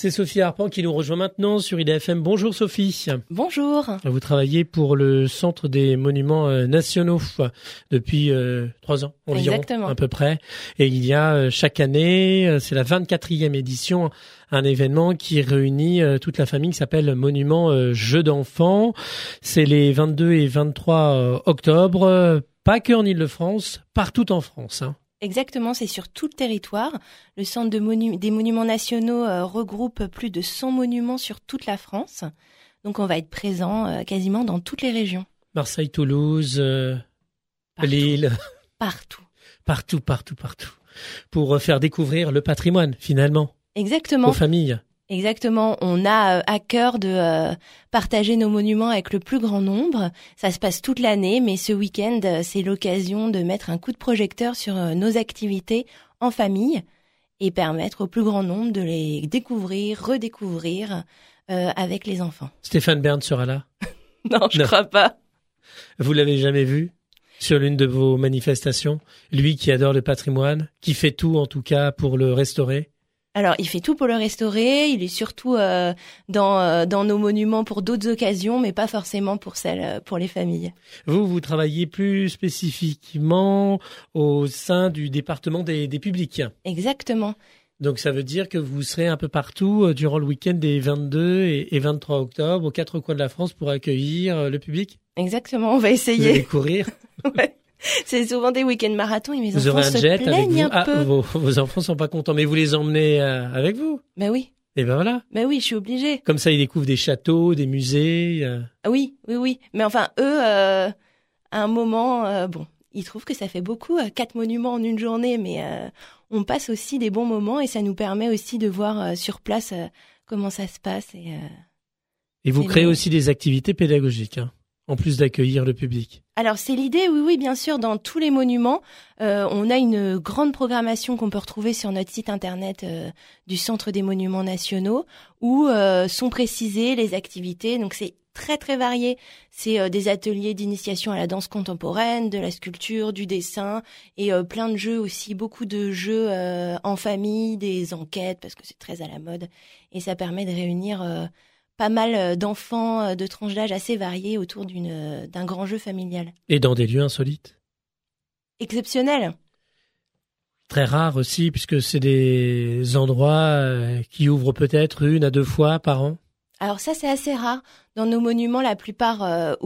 C'est Sophie Harpan qui nous rejoint maintenant sur IDFM. Bonjour Sophie. Bonjour. Vous travaillez pour le Centre des Monuments Nationaux depuis 3 ans environ. Exactement. À peu près. Et il y a chaque année, c'est la 24e édition, un événement qui réunit toute la famille qui s'appelle Monument Jeux d'enfants. C'est les 22 et 23 octobre, pas que en Île-de-France, partout en France. Exactement, c'est sur tout le territoire. Le Centre des Monuments Nationaux regroupe plus de 100 monuments sur toute la France. Donc on va être présent quasiment dans toutes les régions. Marseille, Toulouse, Lille. Partout. Partout. Pour faire découvrir le patrimoine, finalement. Exactement. Aux familles. Exactement. On a à cœur de partager nos monuments avec le plus grand nombre. Ça se passe toute l'année, mais ce week-end, c'est l'occasion de mettre un coup de projecteur sur nos activités en famille et permettre au plus grand nombre de les découvrir, redécouvrir avec les enfants. Stéphane Bern sera là? Non, je crois pas. Vous l'avez jamais vu sur l'une de vos manifestations? Lui qui adore le patrimoine, qui fait tout en tout cas pour le restaurer? Alors, il fait tout pour le restaurer. Il est surtout dans nos monuments pour d'autres occasions, mais pas forcément pour les familles. Vous travaillez plus spécifiquement au sein du département des publics. Exactement. Donc, ça veut dire que vous serez un peu partout durant le week-end des 22 et 23 octobre, aux 4 coins de la France pour accueillir le public? Exactement, on va essayer. Vous allez courir? Ouais. C'est souvent des week-ends marathons et mes vous enfants aurez un jet se plaignent avec vous. un peu. Vos enfants sont pas contents, mais vous les emmenez avec vous? Ben oui. Et ben voilà. Ben oui, je suis obligée. Comme ça, ils découvrent des châteaux, des musées. Oui. Mais enfin, eux, à un moment, ils trouvent que ça fait beaucoup, 4 monuments en une journée, mais on passe aussi des bons moments et ça nous permet aussi de voir sur place comment ça se passe. Et vous créez aussi des activités pédagogiques, en plus d'accueillir le public. Alors c'est l'idée, oui, bien sûr, dans tous les monuments. On a une grande programmation qu'on peut retrouver sur notre site internet du Centre des Monuments Nationaux où sont précisées les activités. Donc c'est très très varié. C'est des ateliers d'initiation à la danse contemporaine, de la sculpture, du dessin et plein de jeux aussi, beaucoup de jeux en famille, des enquêtes parce que c'est très à la mode et ça permet de réunir pas mal d'enfants de tranches d'âge assez variées autour d'un grand jeu familial. Et dans des lieux insolites. Exceptionnel. Très rare aussi, puisque c'est des endroits qui ouvrent peut-être 1 à 2 fois par an. Alors ça, c'est assez rare. Dans nos monuments, la plupart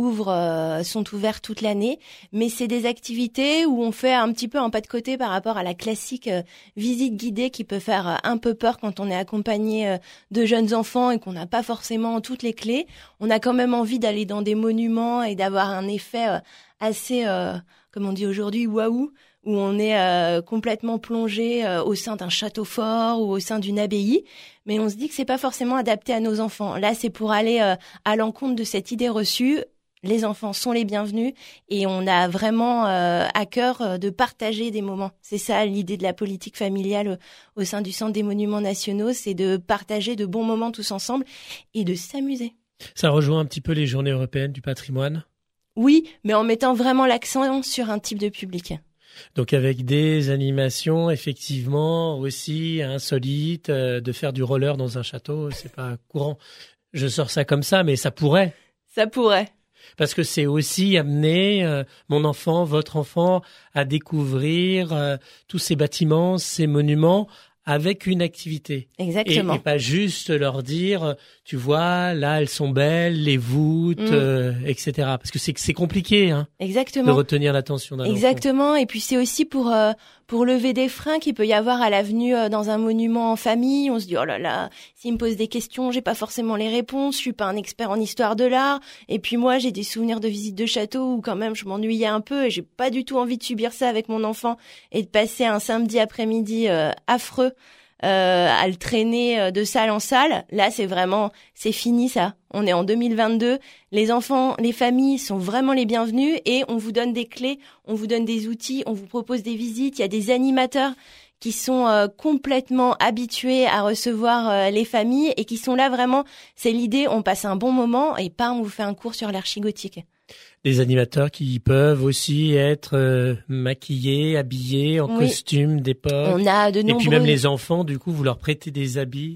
sont ouverts toute l'année, mais c'est des activités où on fait un petit peu un pas de côté par rapport à la classique visite guidée qui peut faire un peu peur quand on est accompagné de jeunes enfants et qu'on n'a pas forcément toutes les clés. On a quand même envie d'aller dans des monuments et d'avoir un effet assez, comme on dit aujourd'hui, waouh, où on est complètement plongé au sein d'un château fort ou au sein d'une abbaye, mais on se dit que c'est pas forcément adapté à nos enfants. Là, c'est pour aller à l'encontre de cette idée reçue. Les enfants sont les bienvenus et on a vraiment à cœur de partager des moments. C'est ça l'idée de la politique familiale au sein du Centre des Monuments Nationaux, c'est de partager de bons moments tous ensemble et de s'amuser. Ça rejoint un petit peu les journées européennes du patrimoine? Oui, mais en mettant vraiment l'accent sur un type de public. Donc avec des animations effectivement aussi insolites, de faire du roller dans un château, c'est pas courant. Je sors ça comme ça, mais ça pourrait. Ça pourrait. Parce que c'est aussi amener mon enfant, votre enfant, à découvrir tous ces bâtiments, ces monuments avec une activité. Exactement. Et pas juste leur dire, tu vois, là elles sont belles, les voûtes, etc. Parce que c'est compliqué, Exactement. de retenir l'attention d'un enfant. Exactement. Et puis c'est aussi pour lever des freins qu'il peut y avoir à la venue dans un monument en famille. On se dit oh là là, s'il me pose des questions, j'ai pas forcément les réponses. Je suis pas un expert en histoire de l'art. Et puis moi, j'ai des souvenirs de visites de château où quand même je m'ennuyais un peu et j'ai pas du tout envie de subir ça avec mon enfant et de passer un samedi après-midi affreux. À le traîner de salle en salle. Là, c'est fini ça. On est en 2022. Les enfants, les familles sont vraiment les bienvenus et on vous donne des clés, on vous donne des outils, on vous propose des visites. Il y a des animateurs qui sont complètement habitués à recevoir les familles et qui sont là vraiment. C'est l'idée, on passe un bon moment et pas on vous fait un cours sur l'archi-gothique. Des animateurs qui peuvent aussi être maquillés, habillés en costume d'époque. On a de nombreux... Et puis même les enfants, du coup, vous leur prêtez des habits.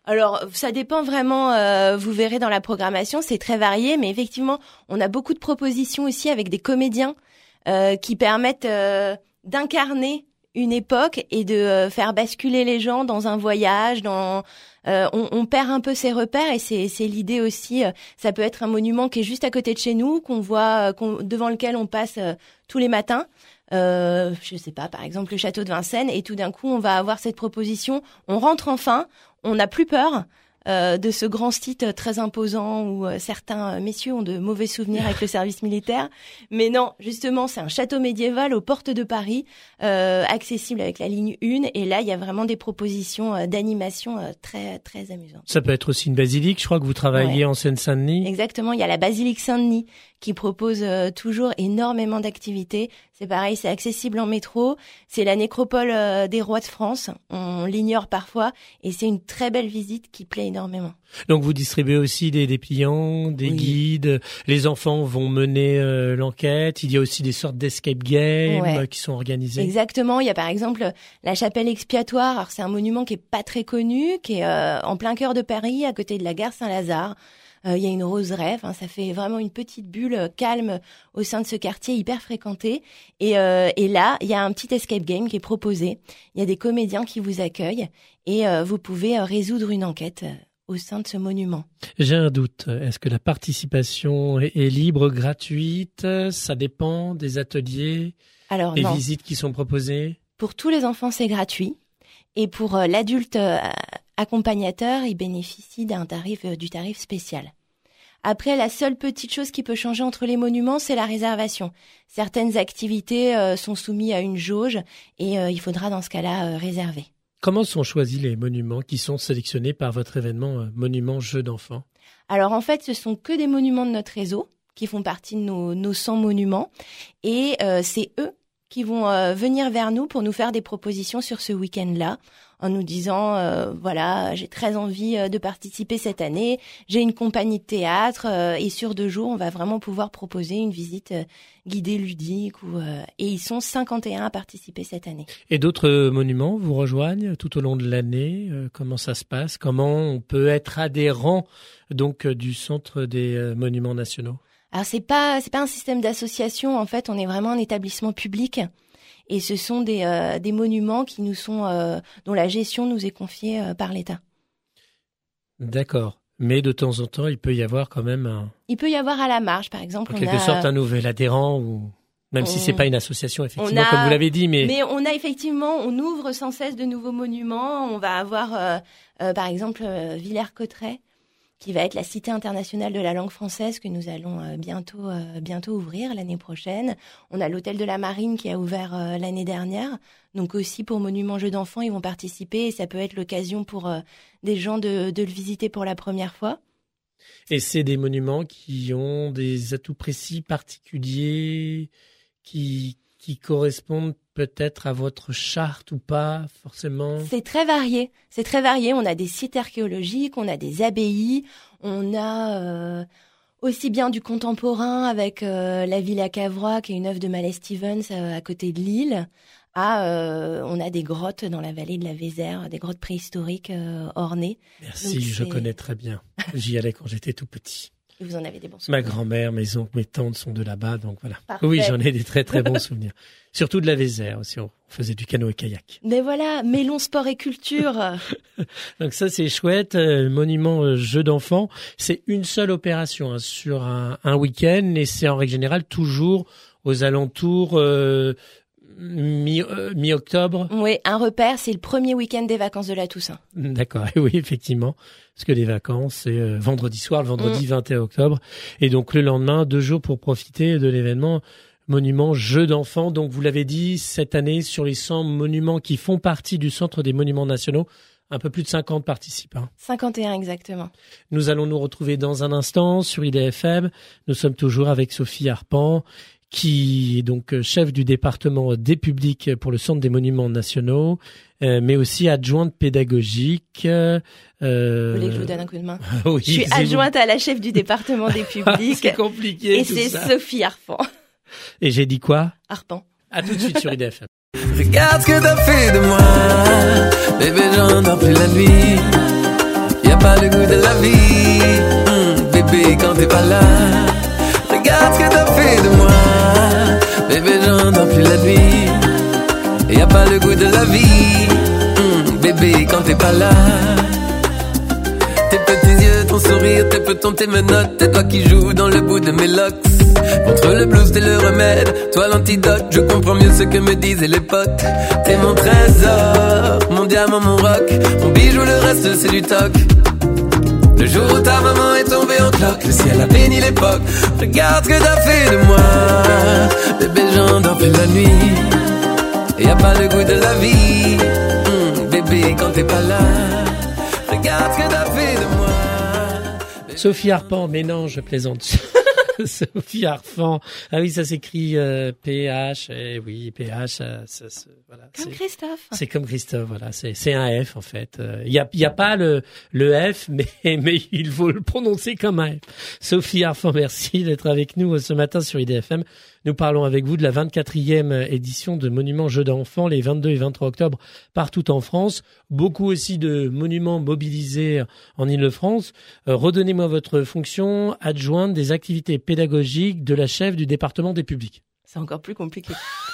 Alors, ça dépend vraiment, vous verrez dans la programmation, c'est très varié, mais effectivement, on a beaucoup de propositions aussi avec des comédiens qui permettent d'incarner une époque et de faire basculer les gens dans un voyage, on perd un peu ses repères et c'est l'idée aussi. Ça peut être un monument qui est juste à côté de chez nous, qu'on voit, devant lequel on passe tous les matins. Je sais pas, par exemple le château de Vincennes, et tout d'un coup on va avoir cette proposition. On rentre enfin, on n'a plus peur de ce grand site très imposant où certains messieurs ont de mauvais souvenirs avec le service militaire. Mais non, justement, c'est un château médiéval aux portes de Paris, accessible avec la ligne 1. Et là, il y a vraiment des propositions d'animation très très amusantes. Ça peut être aussi une basilique. Je crois que vous travaillez en Seine-Saint-Denis. Exactement, il y a la basilique Saint-Denis qui propose toujours énormément d'activités. C'est pareil, c'est accessible en métro. C'est la nécropole des rois de France. On l'ignore parfois et c'est une très belle visite qui plaît énormément. Donc vous distribuez aussi des dépliants, des guides. Les enfants vont mener l'enquête. Il y a aussi des sortes d'escape games qui sont organisés. Exactement. Il y a par exemple la chapelle expiatoire. Alors c'est un monument qui est pas très connu, qui est en plein cœur de Paris, à côté de la gare Saint-Lazare. Il y a une roseraie, ça fait vraiment une petite bulle calme au sein de ce quartier hyper fréquenté. Et là, il y a un petit escape game qui est proposé. Il y a des comédiens qui vous accueillent et vous pouvez résoudre une enquête au sein de ce monument. J'ai un doute. Est-ce que la participation est libre, gratuite? Ça dépend des ateliers, des visites qui sont proposées? Pour tous les enfants, c'est gratuit. Et pour l'adulte accompagnateur, il bénéficie du tarif spécial. Après, la seule petite chose qui peut changer entre les monuments, c'est la réservation. Certaines activités sont soumises à une jauge et il faudra dans ce cas-là réserver. Comment sont choisis les monuments qui sont sélectionnés par votre événement Monument Jeux d'enfants? Alors en fait, ce sont que des monuments de notre réseau qui font partie de nos 100 monuments et c'est eux qui vont venir vers nous pour nous faire des propositions sur ce week-end-là, en nous disant voilà, j'ai très envie de participer cette année, j'ai une compagnie de théâtre et sur 2 jours, on va vraiment pouvoir proposer une visite guidée ludique et ils sont 51 à participer cette année. Et d'autres monuments vous rejoignent tout au long de l'année? Comment ça se passe? Comment on peut être adhérent donc du Centre des Monuments Nationaux? Alors c'est pas un système d'association, en fait, on est vraiment un établissement public et ce sont des monuments qui nous sont dont la gestion nous est confiée par l'État. D'accord. Mais de temps en temps, il peut y avoir quand même Il peut y avoir à la marge, par exemple. En quelque sorte, un nouvel adhérent ou même si c'est pas une association, effectivement, comme vous l'avez dit, mais on a effectivement, on ouvre sans cesse de nouveaux monuments. On va avoir, par exemple, Villers-Cotterêts, qui va être la Cité internationale de la langue française que nous allons bientôt ouvrir l'année prochaine. On a l'hôtel de la Marine qui a ouvert l'année dernière. Donc aussi pour Monument Jeux d'enfants, ils vont participer et ça peut être l'occasion pour des gens de le visiter pour la première fois. Et c'est des monuments qui ont des atouts précis particuliers qui correspondent peut-être à votre charte ou pas forcément? C'est très varié. On a des sites archéologiques, on a des abbayes, on a aussi bien du contemporain avec la Villa Cavrois, qui est une œuvre de Mallet Stevens à côté de Lille. On a des grottes dans la vallée de la Vézère, des grottes préhistoriques ornées. Merci, donc, je connais très bien. J'y allais quand j'étais tout petit. Et vous en avez des bons souvenirs? Ma grand-mère, mes oncles, mes tantes sont de là-bas, donc voilà. Parfait. Oui, j'en ai des très très bons souvenirs. Surtout de la Vézère aussi, on faisait du canoë-kayak. Mais voilà, mêlons sport et culture. Donc ça c'est chouette, monument Jeux d'enfants. C'est une seule opération sur un week-end et c'est en règle générale toujours aux alentours mi-octobre. Oui, un repère, c'est le premier week-end des vacances de la Toussaint. D'accord, oui, effectivement. Parce que les vacances, c'est vendredi soir, le vendredi 21 octobre. Et donc le lendemain, 2 jours pour profiter de l'événement Monument Jeux d'enfants. Donc vous l'avez dit, cette année, sur les 100 monuments qui font partie du Centre des Monuments Nationaux, un peu plus de 50 participants. 51 exactement. Nous allons nous retrouver dans un instant sur IDFM. Nous sommes toujours avec Sophie Harpent, qui est donc chef du département des publics pour le Centre des Monuments Nationaux, mais aussi adjointe pédagogique. Vous voulez que je vous donne un coup de main? Oui, je suis adjointe à la chef du département des publics. C'est compliqué. Et c'est ça. Sophie Harpent. Et j'ai dit quoi? Harpent. À tout de suite sur IDFM. Regarde ce que t'as fait de moi, bébé, j'endors plus la nuit. Y a pas le goût de la vie, bébé, quand t'es pas là. Regarde ce que t'as fait de moi, bébé, j'endors plus la nuit. Y a pas le goût de la vie, bébé, quand t'es pas là. Tes petits yeux, ton sourire, tes petons, tes menottes, tes doigts qui jouent dans le bout de mes locks. Contre le blues, t'es le remède, toi l'antidote. Je comprends mieux ce que me disaient les potes. T'es mon trésor, mon diamant, mon rock, mon bijou, le reste c'est du toc. Le jour où ta maman est tombée en cloque, le ciel a béni l'époque. Regarde ce que t'as fait de moi, bébé, j'endors plus la nuit. Y a pas le goût de la vie, bébé, quand t'es pas là. Regarde ce que t'as fait de moi. Sophie Harpent, mais non, je plaisante. Sophie Harpent. Ah oui, ça s'écrit PH. Oui, PH. Voilà. Comme Christophe. C'est comme Christophe. Voilà. C'est un F en fait. Il y a pas le F, mais il faut le prononcer comme un F. Sophie Harpent, merci d'être avec nous ce matin sur IDFM. Nous parlons avec vous de la 24e édition de Monuments Jeux d'enfants les 22 et 23 octobre partout en France. Beaucoup aussi de monuments mobilisés en Île-de-France. Redonnez-moi votre fonction adjointe des activités pédagogiques de la chef du département des publics. C'est encore plus compliqué.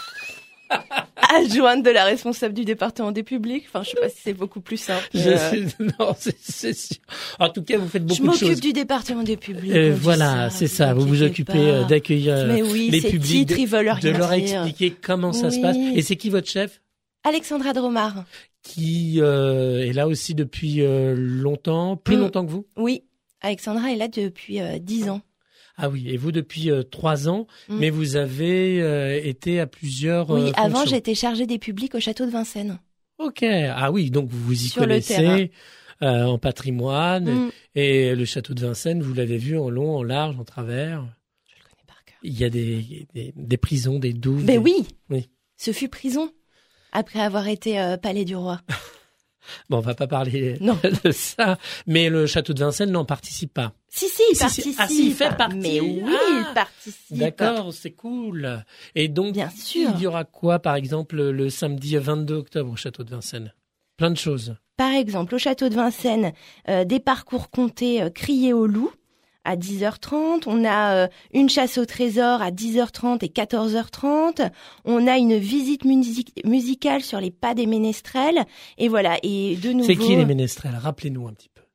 Adjointe de la responsable du département des publics. Enfin, je sais pas si c'est beaucoup plus simple. Non, c'est sûr. En tout cas, vous faites beaucoup de choses. Je m'occupe du département des publics. Voilà, c'est ça. Vous vous occupez d'accueillir les publics, de leur expliquer comment ça se passe. Et c'est qui votre chef? Alexandra Dromard. Qui est là aussi depuis longtemps, plus longtemps que vous? Oui, Alexandra est là depuis 10 ans. Ah oui, et vous depuis 3 ans, mais vous avez été à plusieurs Oui, avant fonctions. j'étais chargée des publics au château de Vincennes. Ok, ah oui, donc vous vous y connaissez en patrimoine, et le château de Vincennes, vous l'avez vu en long, en large, en travers. Je le connais par cœur. Il y a des prisons, des douves. Mais oui, ce fut prison, après avoir été palais du roi. Bon, on va pas parler de ça, mais le château de Vincennes n'en participe pas. Si, il participe. Ah si, il fait partie. Mais oui, il participe. D'accord, c'est cool. Et donc, bien sûr, il y aura quoi, par exemple, le samedi 22 octobre au château de Vincennes? Plein de choses. Par exemple, au château de Vincennes, des parcours comptés criés au loup à 10h30. On a une chasse au trésor à 10h30 et 14h30. On a une visite musicale sur les pas des ménestrels. Et voilà. Et de nouveau. C'est qui les ménestrels? Rappelez-nous un petit peu.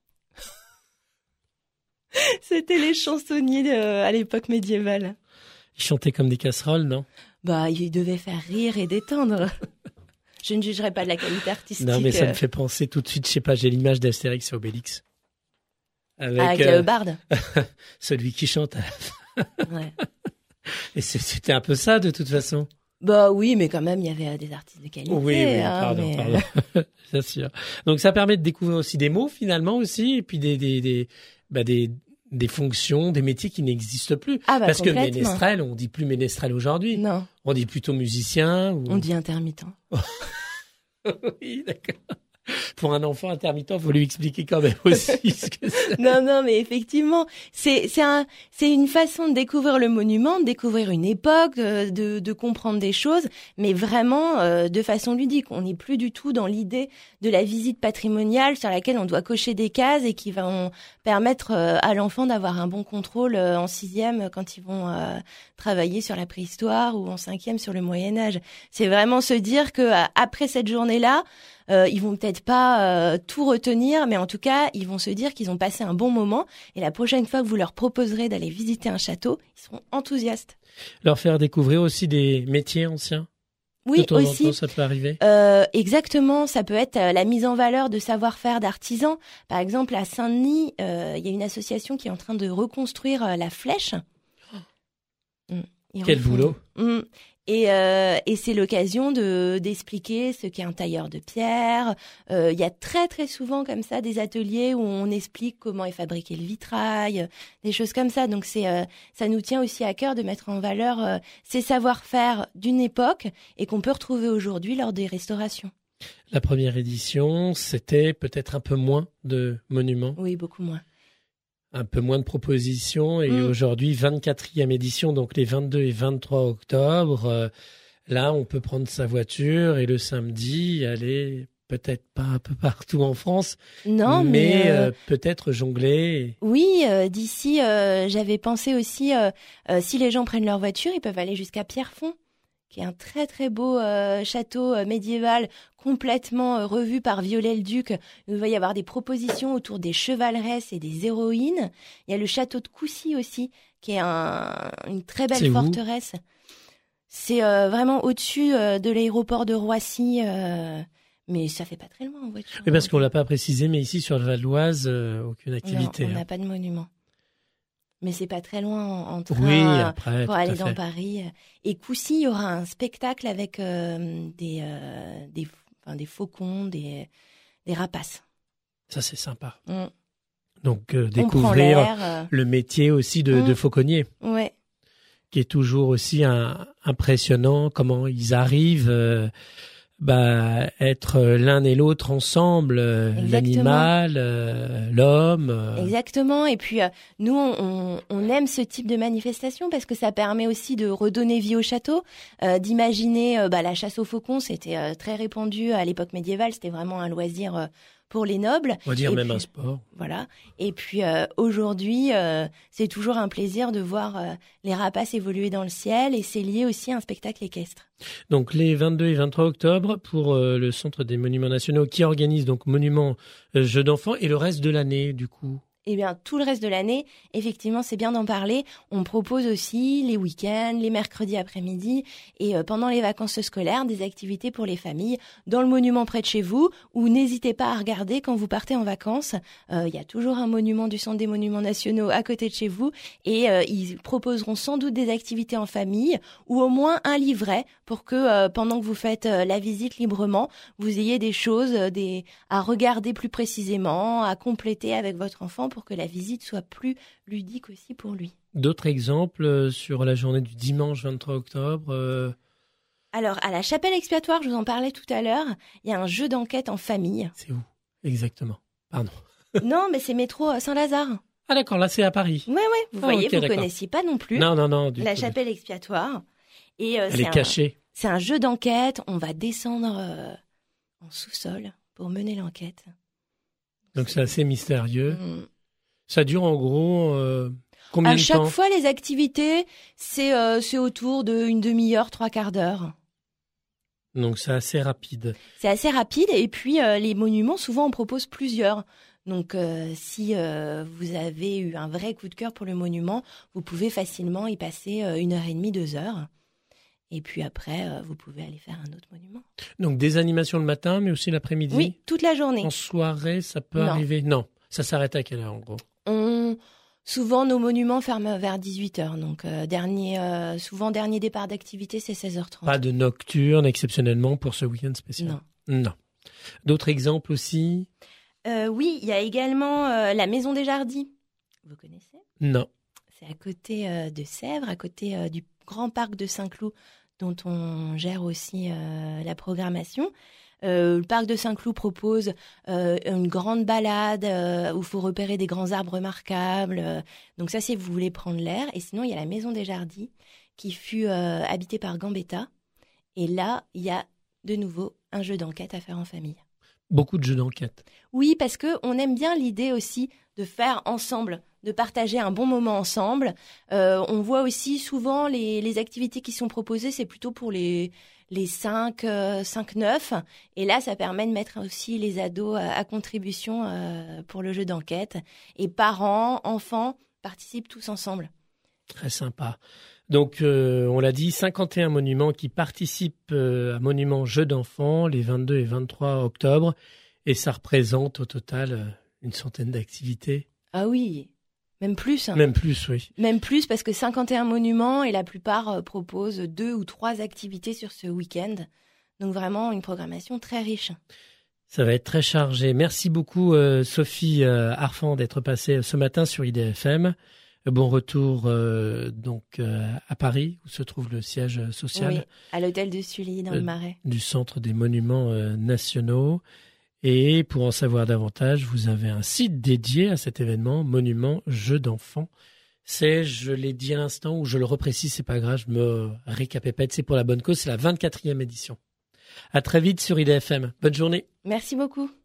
C'était les chansonniers à l'époque médiévale. Ils chantaient comme des casseroles, non? Bah, ils devaient faire rire et détendre. Je ne jugerai pas de la qualité artistique. Non, mais ça me fait penser tout de suite, je sais pas, j'ai l'image d'Astérix et Obélix. Avec le barde. Celui qui chante. Ouais. Et c'était un peu ça, de toute façon. Bah oui, mais quand même, il y avait des artistes de qualité. Oui, pardon. Bien sûr. Donc ça permet de découvrir aussi des mots, finalement, aussi, et puis des fonctions, des métiers qui n'existent plus. Ah bah, parce que ménestrel, on dit plus ménestrel aujourd'hui. Non. On dit plutôt musicien. On dit intermittent. Oui, d'accord. Pour un enfant intermittent, faut lui expliquer quand même aussi ce que c'est. Non, mais effectivement, c'est une façon de découvrir le monument, de découvrir une époque, de comprendre des choses, mais vraiment de façon ludique. On n'est plus du tout dans l'idée de la visite patrimoniale sur laquelle on doit cocher des cases et qui vont permettre à l'enfant d'avoir un bon contrôle en 6e quand ils vont travailler sur la préhistoire ou en 5e sur le Moyen-Âge. C'est vraiment se dire que après cette journée-là, ils vont peut-être pas tout retenir, mais en tout cas, ils vont se dire qu'ils ont passé un bon moment. Et la prochaine fois que vous leur proposerez d'aller visiter un château, ils seront enthousiastes. Leur faire découvrir aussi des métiers anciens. Oui, de temps aussi. En temps, ça peut arriver. Exactement, ça peut être la mise en valeur de savoir-faire d'artisans. Par exemple, à Saint-Denis, il y a une association qui est en train de reconstruire la flèche. Quel boulot. Et c'est l'occasion d'expliquer ce qu'est un tailleur de pierre. Il y a très très souvent comme ça des ateliers où on explique comment est fabriqué le vitrail, des choses comme ça. Donc ça nous tient aussi à cœur de mettre en valeur ces savoir-faire d'une époque et qu'on peut retrouver aujourd'hui lors des restaurations. La première édition, c'était peut-être un peu moins de monuments. Oui, beaucoup moins. Un peu moins de propositions et aujourd'hui 24e édition, donc les 22 et 23 octobre. Là, on peut prendre sa voiture et le samedi aller peut-être pas un peu partout en France, Non, mais peut-être jongler. Oui, d'ici, j'avais pensé aussi, si les gens prennent leur voiture, ils peuvent aller jusqu'à Pierrefonds, qui est un très très beau château médiéval complètement revu par Viollet-le-Duc. Il va y avoir des propositions autour des chevaleresses et des héroïnes. Il y a le château de Coucy aussi, qui est une très belle C'est où ? forteresse. C'est vraiment au-dessus de l'aéroport de Roissy, mais ça fait pas très loin en voiture. Oui, parce qu'on l'a pas précisé, mais ici sur le Val d'Oise, aucune activité. Non, on n'a pas de monument. Mais c'est pas très loin en train Oui, après, pour tout à aller fait. dans Paris. Et Coucy, il y aura un spectacle avec des faucons, des rapaces. Ça, c'est sympa. Mm. Donc, On prend découvrir l'air. le métier aussi de fauconnier, Ouais. qui est toujours aussi impressionnant, comment ils arrivent être l'un et l'autre ensemble, l'animal, l'homme. Exactement. Et puis, nous, on aime ce type de manifestation parce que ça permet aussi de redonner vie au château, d'imaginer la chasse aux faucons. C'était très répandu à l'époque médiévale. C'était vraiment un loisir pour les nobles. On va dire Et même puis, un sport. Voilà. Et puis aujourd'hui, c'est toujours un plaisir de voir les rapaces évoluer dans le ciel et c'est lié aussi à un spectacle équestre. Donc les 22 et 23 octobre pour le Centre des Monuments Nationaux qui organise donc Monuments Jeux d'enfants et le reste de l'année du coup. Eh bien, tout le reste de l'année, effectivement, c'est bien d'en parler. On propose aussi les week-ends, les mercredis après-midi et pendant les vacances scolaires, des activités pour les familles dans le monument près de chez vous ou n'hésitez pas à regarder quand vous partez en vacances. Il y a toujours un monument du Centre des Monuments Nationaux à côté de chez vous et ils proposeront sans doute des activités en famille ou au moins un livret pour que pendant que vous faites la visite librement, vous ayez des choses à regarder plus précisément, à compléter avec votre enfant pour que la visite soit plus ludique aussi pour lui. D'autres exemples sur la journée du dimanche 23 octobre Alors, à la chapelle expiatoire, je vous en parlais tout à l'heure, il y a un jeu d'enquête en famille. C'est où exactement? Pardon. Non, mais c'est métro Saint-Lazare. Ah d'accord, là c'est à Paris. Ouais, vous voyez, ok, vous d'accord. connaissiez pas non plus. Non, du La tout. chapelle expiatoire. Et Elle est cachée. C'est un jeu d'enquête. On va descendre en sous-sol pour mener l'enquête. Donc c'est assez mystérieux. Mm. Ça dure en gros combien À de chaque temps? fois, les activités, c'est autour d'une demi-heure, 3/4 d'heure. Donc c'est assez rapide. C'est assez rapide et puis les monuments, souvent on propose plusieurs. Donc si vous avez eu un vrai coup de cœur pour le monument, vous pouvez facilement y passer 1h30, 2 heures. Et puis après, vous pouvez aller faire un autre monument. Donc des animations le matin, mais aussi l'après-midi. Oui, toute la journée. En soirée, ça peut Non. arriver. Non, ça s'arrête à quelle heure en gros? Souvent, nos monuments ferment vers 18h. Donc, souvent, dernier départ d'activité, c'est 16h30. Pas de nocturne exceptionnellement pour ce week-end spécial. Non. D'autres exemples aussi? Oui, il y a également la Maison des Jardins. Vous connaissez? Non. C'est à côté de Sèvres, à côté du grand parc de Saint-Cloud, dont on gère aussi la programmation. Le parc de Saint-Cloud propose une grande balade où il faut repérer des grands arbres remarquables. Donc ça, c'est vous voulez prendre l'air. Et sinon, il y a la Maison des Jardins qui fut habitée par Gambetta. Et là, il y a de nouveau un jeu d'enquête à faire en famille. Beaucoup de jeux d'enquête. Oui, parce que on aime bien l'idée aussi de faire ensemble, de partager un bon moment ensemble. On voit aussi souvent les activités qui sont proposées, c'est plutôt pour les 5-9. Et là, ça permet de mettre aussi les ados à contribution pour le jeu d'enquête. Et parents, enfants participent tous ensemble. Très sympa. Donc, on l'a dit, 51 monuments qui participent à Monuments Jeux d'enfants les 22 et 23 octobre. Et ça représente au total une centaine d'activités. Ah oui, même plus. Même plus, oui. Même plus parce que 51 monuments et la plupart proposent 2 ou 3 activités sur ce week-end. Donc vraiment une programmation très riche. Ça va être très chargé. Merci beaucoup Sophie Arfand d'être passée ce matin sur IDFM. Bon retour à Paris où se trouve le siège social. Oui, à l'hôtel de Sully dans le Marais. Du Centre des Monuments Nationaux. Et pour en savoir davantage, vous avez un site dédié à cet événement, Monuments Jeux d'enfants. C'est, je l'ai dit à l'instant, ou je le reprécise, c'est pas grave, je me récapépète, c'est pour la bonne cause, c'est la 24e édition. À très vite sur IDFM. Bonne journée. Merci beaucoup.